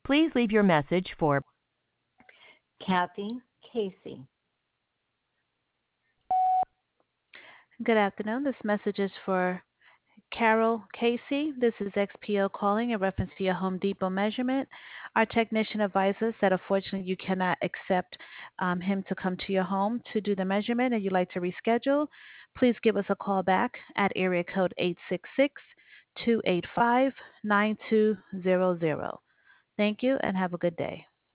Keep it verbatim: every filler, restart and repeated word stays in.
Please leave your message for Kathy Casey. Good afternoon. This message is for Carol Casey. This is X P O calling in reference to your Home Depot measurement. Our technician advises that unfortunately you cannot accept um, him to come to your home to do the measurement and you'd like to reschedule. Please give us a call back at area code eight six six, two eight five, nine two zero zero. Thank you and have a good day.